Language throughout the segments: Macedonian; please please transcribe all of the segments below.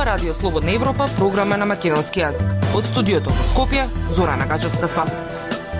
Ова Радио Слободна Европа, програма на македонски јазик. Од студиото во Скопје, Зорана Гачевска-Спасовска.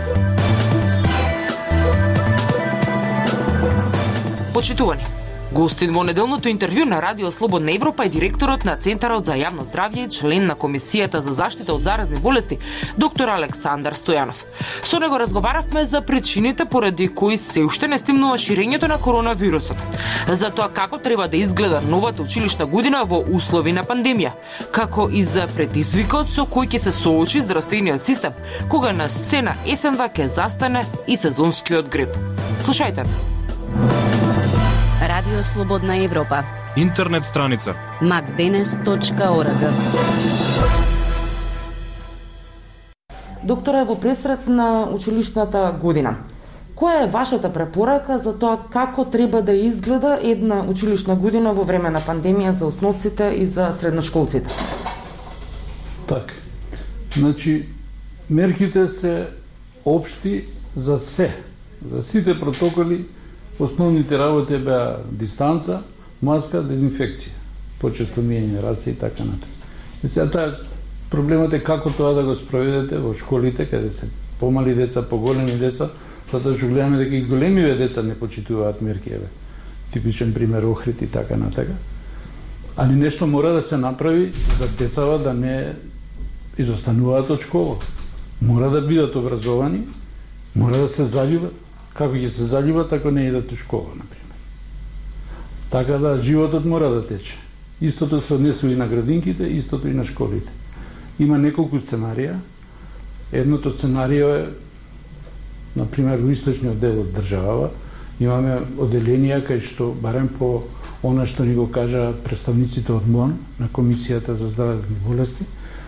Почитувани, гостин во неделното интервју на Радио Слободна Европа е директорот на Центарот за јавно здравје и член на Комисијата за заштита од заразни болести, доктор Александар Стојанов. Со него разговаравме за причините поради кои се уште не стимнува ширењето на коронавирусот, за тоа како треба да изгледа новата училишна година во услови на пандемија, како и за предизвикот со кој ќе се соочи здравствениот систем кога на сцена есенва ќе застане и сезонскиот грип. Слушајте. Радио Слободна Европа. Интернет страница macdenes.org. Докторе, во пресрет на училишната година, која е вашата препорака за тоа како треба да изгледа една училишна година во време на пандемија за основците и за средношколците? Така. Значи, мерките се општи за се. За сите протоколи, основните работи беа дистанца, маска, дезинфекција, почесто миење раце и така натаму. И сега проблемот е како тоа да го спроведете во школите, каде се помали деца, поголеми деца, затоа што гледаме дека и големиве деца не почитуваат мерки, типичен пример Охрид и така натака. Али нешто мора да се направи за децава да не изостануваат од школа. Мора да бидат образовани, мора да се заљубат. Како ќе се заљубат ако не идат у школа, например. Така да животот мора да тече. Истото се однесува и на градинките, истото и на школите. Има неколку сценарија. Едното сценарио е, например, во источниот дел од државава, имаме оделенија кај што, барем по она што ни го кажа представниците од МОН, на Комисијата за заразни болести,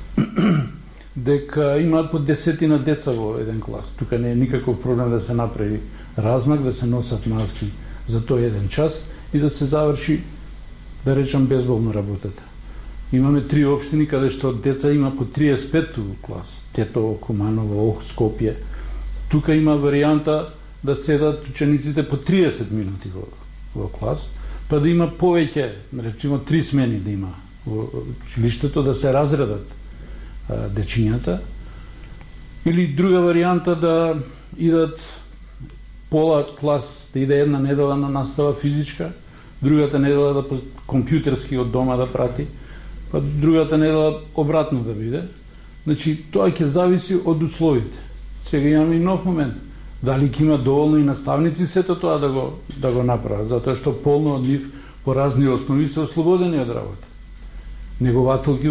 дека имаат по 10 деца во еден клас. Тука не е никаков проблем да се направи размак, да се носат маски за тој еден час и да се заврши, да речам, безболно работата. Имаме 3 општини каде што деца има по 35 клас. Тетово, Куманово, Скопје. Тука има варијанта да седат учениците по 30 минути во клас, па да има повеќе, речимо 3 смени да има во училиштето, да се разредат дечињата, или друга варијанта да идат пола клас, да иде една недела на настава физичка, другата недела да по компјутерски од дома да прати, па другата недела обратно да биде. Значи, тоа ќе зависи од условите. Сега имаме и нов момент. Дали ќе има доволно и наставници сето тоа да го направат, затоа што полно од нив по разни основи се ослободени од работа. Негователки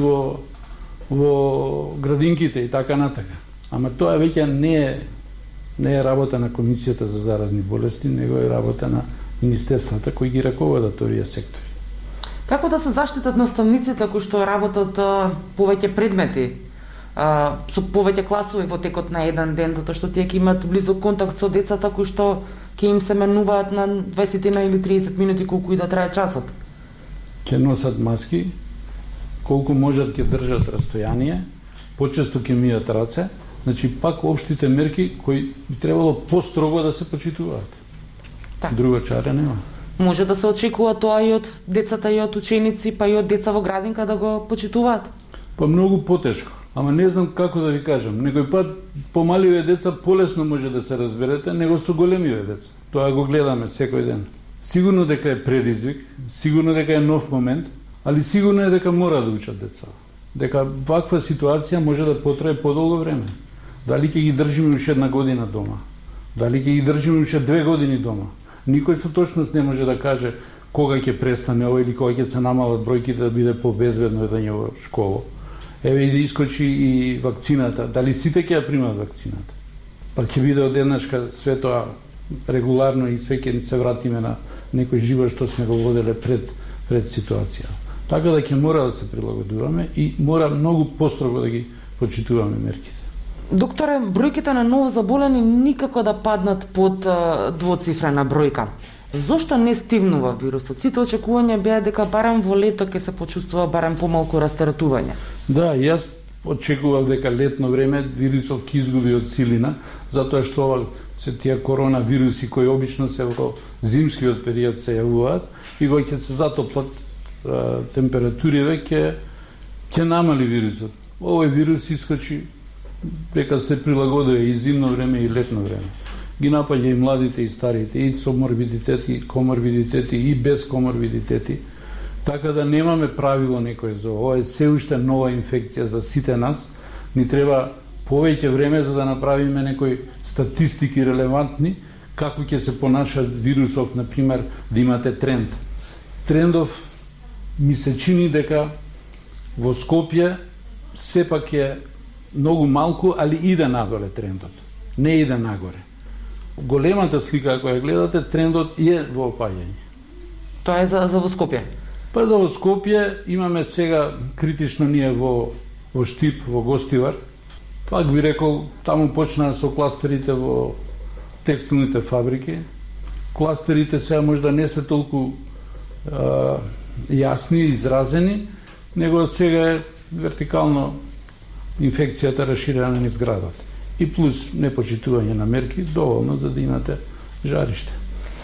во градинките и така натака. Ама тоа веќе не е работа на Комисијата за заразни болести, него е работа на министерствата кои ги раководат овие сектори. Како да се заштитат наставниците кои што работат повеќе предмети, со повеќе класови во текот на еден ден, затоа што тие ќе имаат близок контакт со децата кои што ќе им се менуваат на 20 или 30 минути колку и да трае часот? Ќе носат маски, колку можат ќе држат растојание, почесто ќе мијат раце, значи пак општите мерки кои би требало построго да се почитуваат. Так. Друга чара нема. Може да се очекува тоа и од децата и од ученици, па и од деца во градинка да го почитуваат? Па многу потешко, ама не знам како да ви кажам. Некој пат помаливе деца полесно може да се разберете, него со големиве деца. Тоа го гледаме секој ден. Сигурно дека е предизвик, сигурно дека е нов момент, али сигурно е дека мора да учат деца. Дека ваква ситуација може да потрае подолго време. Дали ќе ги држиме уште една година дома? Дали ќе ги држиме уште 2 години дома? Никој со точност не може да каже кога ќе престане ова или кога ќе се намалат бројките да биде побезбедно едење во школа. Еве и да искочи и вакцината. Дали сите ќе ја примат вакцината? Па ќе биде одеднашка све тоа регуларно и све ќе се вратиме на некој живот што сме го воделе пред ситуација. Така да ќе мора да се прилагодуваме и мора многу построго да ги почитуваме мерките. Докторе, бројките на ново заболени никако да паднат под двоцифрена бројка. Зошто не стивнува вирусот? Сите очекувања беа дека барем во лето ќе се почувствува барем помалку растартување. Да, јас очекував дека летно време вирусот ќе изгуби од силина, затоа што се тие коронавируси кои обично се во зимскиот период се јавуваат и кога ќе се затоплат температуриве ќе ќе намали вирусот. Овој вирус искочи дека се прилагодува и зимно време и летно време. Ги напаѓа и младите и старите, и со морбидитети, коморбидитети и без коморбидитети. Така да немаме правило некој за ова, е се уште нова инфекција за сите нас. Ни треба повеќе време за да направиме некои статистики релевантни како ќе се понаша вирусов, например, да имате тренд. Трендов ми се чини дека во Скопје сепак е многу малку, али иде нагоре трендот. Не иде нагоре. Големата слика, ако ја гледате, трендот е во опаѓање. Тоа е за во Скопје? Па за во Скопје имаме сега критично ние во Штип, во Гостивар. Пак би рекол, таму почнаа со кластерите во текстилните фабрики. Кластерите сега можда не се толку јасни, изразени, него сега е вертикално инфекцијата расширена низ градот. И плюс непочитување на мерки, доволно за да имате жариште.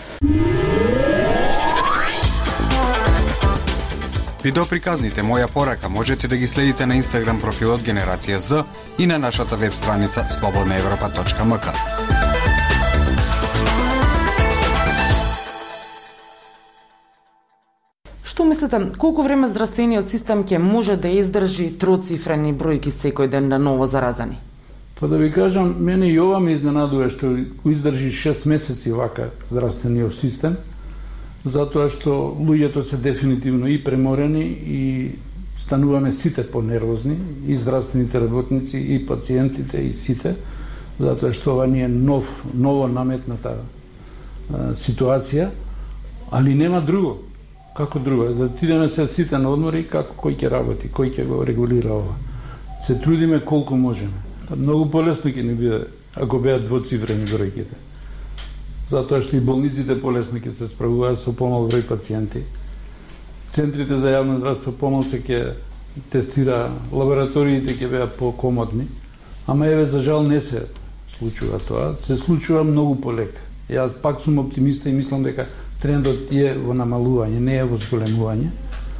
Видеоприказните Моја порака можете да ги следите на Инстаграм профилот Генерација З и на нашата веб страница slobodnaevropa.mk. Што мислите, колку време здравствениот систем ќе може да издржи троцифрени бројки секој ден на ново заразени? Па да ви кажам, мене и ова ме изненадува што издржи 6 месеци вака здравствениот систем, затоа што луѓето се дефинитивно и преморени и стануваме сите понервозни, и здравствените работници, и пациентите, и сите, затоа што ова ни е ново наметната ситуација, али нема друго. Како друго? За да отидеме се сите на одмори, како кој ќе работи, кој ќе го регулира ова. Се трудиме колку можеме. Многу полесно ќе ни биде ако беа двоцифрени бројките. Затоа што и болниците полесно ќе се справуваат со помал број пациенти. Центрите за јавно здравство помал се ќе тестира, лабораториите ќе беа покомодни, ама еве за жал не се случува тоа, се случува многу полека. Јас пак сум оптимиста и мислам дека трендот е во намалување, не е во зголемување.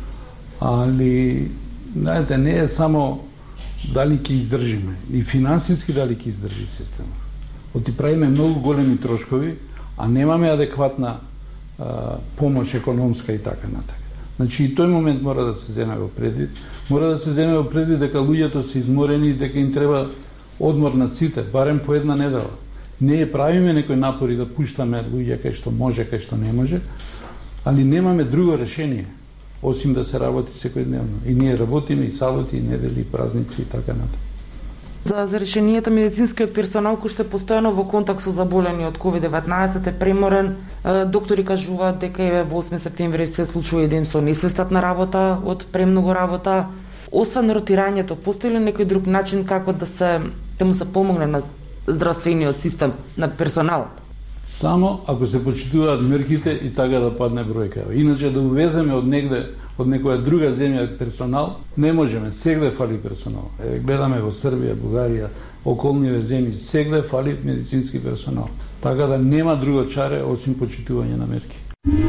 Али, знаете, не е само дали ќе издржиме, и финансиски дали ќе издржи системот. Оти правиме многу големи трошкови, а немаме адекватна помош економска и така натака. Значи и тој момент мора да се земе во предвид. Мора да се земе во предвид дека луѓето се изморени и дека им треба одмор на сите, барем по една недела. Не правиме некои напори да пуштаме луѓе кај што може, кај што не може, али немаме друго решение, осим да се работи секојдневно. И ние работиме и саботи, и недели, и празници и така натака. За решенијата медицинскиот персонал кој што е постојано во контакт со заболени од COVID-19 е преморен. Доктори кажуваат дека еве во 8 септември се случува еден со несвестат на работа од премногу работа. Освен ротирањето, постои ли некој друг начин како да му се помогне на здравствениот систем, на персоналот? Само ако се почитуваат мерките и така да падне бројка. Иначе да увеземе од негде, од некоја друга земја персонал, не можеме. Сегде фали персонал. Гледаме во Србија, Бугарија, околниве земји, сегде фали медицински персонал. Така да нема друго чаре осим почитување на мерки.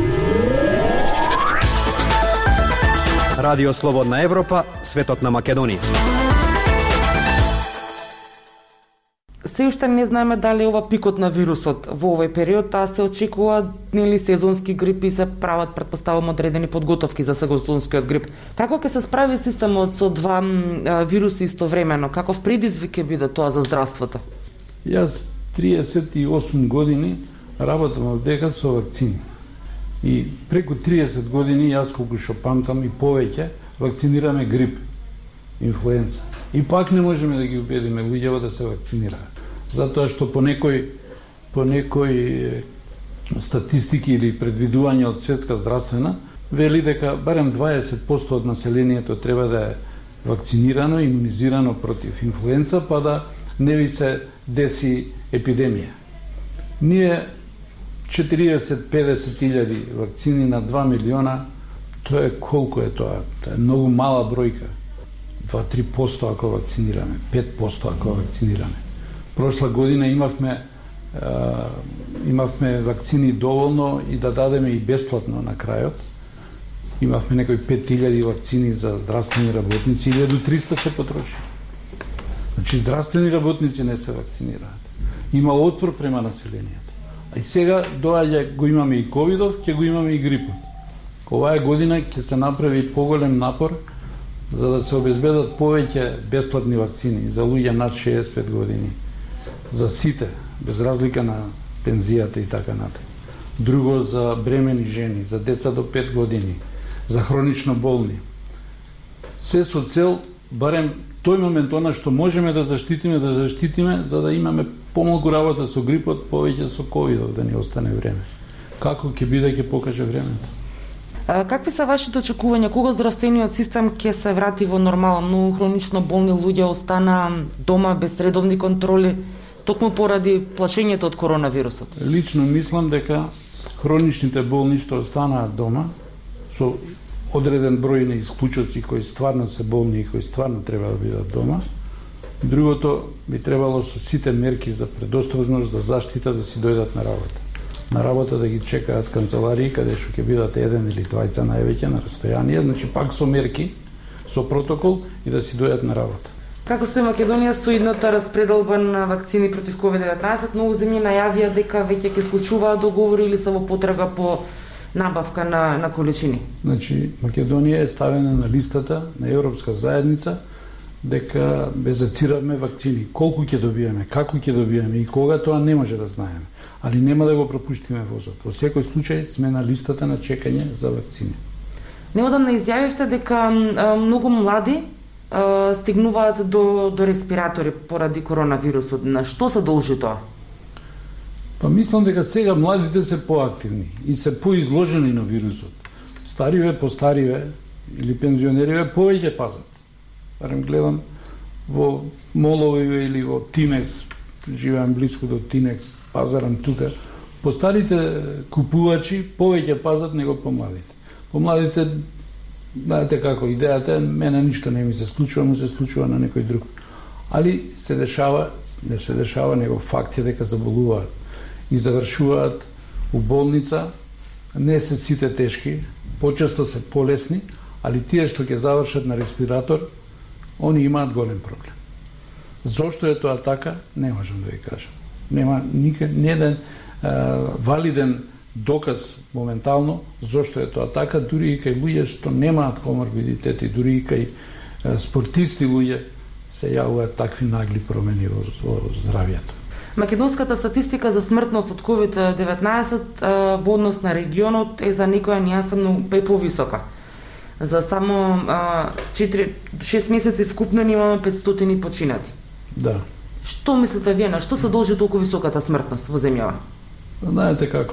Радио Слободна Европа, светот на Македонија. Се уште не знаеме дали ова пикот на вирусот во овој период, таа се очекува нели сезонски грипи, се прават претпоставувам одредени подготовки за сезонскиот грип. Како ќе се справи системот со два вируси истовремено? Каков предизвик ќе биде тоа за здравството? Јас 38 години работам во дека со вакцини. И преку 30 години јас колку што памтам и повеќе вакцинираме грип, инфлуенца. И пак не можеме да ги убедиме луѓето да се вакцинираат. Затоа што по некои статистики или предвидување од Светска здравствена вели дека барем 20% од населението треба да е вакцинирано, имунизирано против инфлуенца, па да не ви се деси епидемија. Ние 40-50 илјади вакцини на 2 милиона, тоа е колку е тоа? Тоа е многу мала бројка. 2-3% ако вакцинираме, 5% ако вакцинираме. Прошла година имавме вакцини доволно и да дадеме и бесплатно на крајот. Имавме некои 5000 вакцини за здравствени работници, 1300 се потроши. Значи здравствени работници не се вакцинираат. Има отпор према населението. А и сега доаѓа, го имаме и ковидов, ќе го имаме и грипот. Оваа година ќе се направи поголем напор за да се обезбедат повеќе бесплатни вакцини за луѓе над 65 години. За сите, без разлика на пензијата и така натаму. Друго за бремени жени, за деца до 5 години, за хронично болни. Се со цел, барем тој момент, она што можеме да заштитиме, за да имаме помалку работа со грипот, повеќе со ковидов, да ни остане време. Како ќе биде, ќе покаже времето. Какви се вашите очекувања? Кога здравствениот систем ќе се врати во нормала? Многу хронично болни луѓе остана дома без редовни контроли, токму поради плашењето од коронавирусот. Лично мислам дека хроничните болни што останаат дома, со одреден број на исклучоци кои стварно се болни и кои стварно треба да бидат дома. Другото би требало со сите мерки за предострожност, за заштита да си дојдат на работа. На работа да ги чекаат канцеларии каде што ќе бидат еден или двајца највеќе на растојание, значи пак со мерки, со протокол и да си дојдат на работа. Како стои Македонија со идната распределба на вакцини против COVID-19? Многу земји најавија дека веќе ќе склучуваат договори или се во потрага по набавка на количини. Значи, Македонија е ставена на листата на Европска заедница дека безацираме вакцини. Колку ќе добиеме, како ќе добиеме и кога, тоа не може да знаеме. Али нема да го пропуштиме возот. Во секој случај сме на листата на чекање за вакцини. Неодамна изјавивте дека многу млади стигнуваат до респиратори поради коронавирусот. На што се должи тоа? Па мислам дека сега младите се поактивни и се поизложени на вирусот. Стариве, постариве или пензионериве повеќе пазат. Барем гледам во моловиве или во Тинекс, живеам близко до Тинекс, пазарам тука. Постарите купувачи повеќе пазат него помладите. Помладите, знаете како, идејата е, мене ништо не ми се случува, му се случува на некој друг. Али се дешава, не се дешава, него факт е дека заболуваат и завршуваат у болница, не се сите тешки, почесто се полесни, али тие што ќе завршат на респиратор, они имаат голем проблем. Зошто е тоа така, не можам да ви кажам. Нема ниеден валиден доказ моментално зошто е тоа така, дури и кај луѓе што немаат коморбидитети, дури и кај спортисти луѓе се јавуваат такви нагли промени во здравјето. Македонската статистика за смртност од COVID-19 во однос на регионот е за некоја нијанса многу повисока. За само 6 месеци вкупно имаме 500 починати. Да. Што мислите вие, на што се должи толку високата смртност во земјава? Знаете како?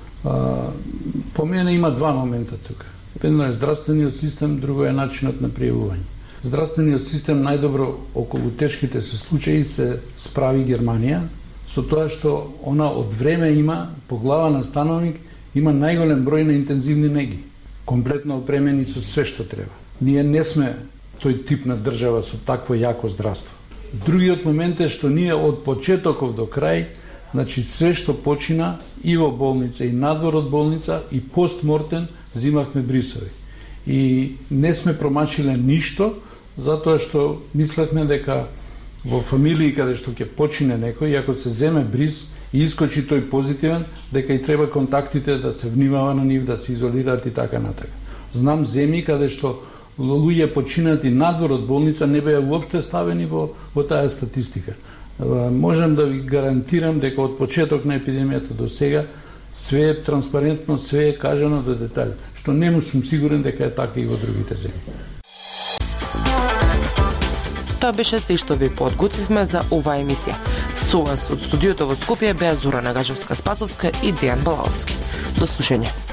По мене има два момента тука. Едно е здравствениот систем, друго е начинот на пријавување. Здравствениот систем најдобро околу тешките се случаи се справи Германија, со тоа што она од време има, по глава на становник, има најголем број на интензивни неги, комплетно опремени со све што треба. Ние не сме тој тип на држава со такво јако здравство. Другиот момент е што ние од почетоков до крај, значи све што почина и во болница, и надвор од болница, и постмортен, зимавме брисови. И не сме промачиле ништо, затоа што мислевме дека во фамилии каде што ќе почине некој, и ако се земе бриз и искочи тој позитивен, дека и треба контактите да се внимава на нив, да се изолираат и така натака. Знам земји каде што луѓе починати надвор од болница не беа уопште ставени во таа статистика. Можам да ви гарантирам дека од почеток на епидемијата до сега све е транспарентно, све е кажано до детали, што не сум сигурен дека е така и во другите земји. Тоа беше се што ви подготвивме за оваа емисија. Со вас од студиото во Скопје беа Зора Нагажевска-Спасовска и Дејан Балаовски. До слушање.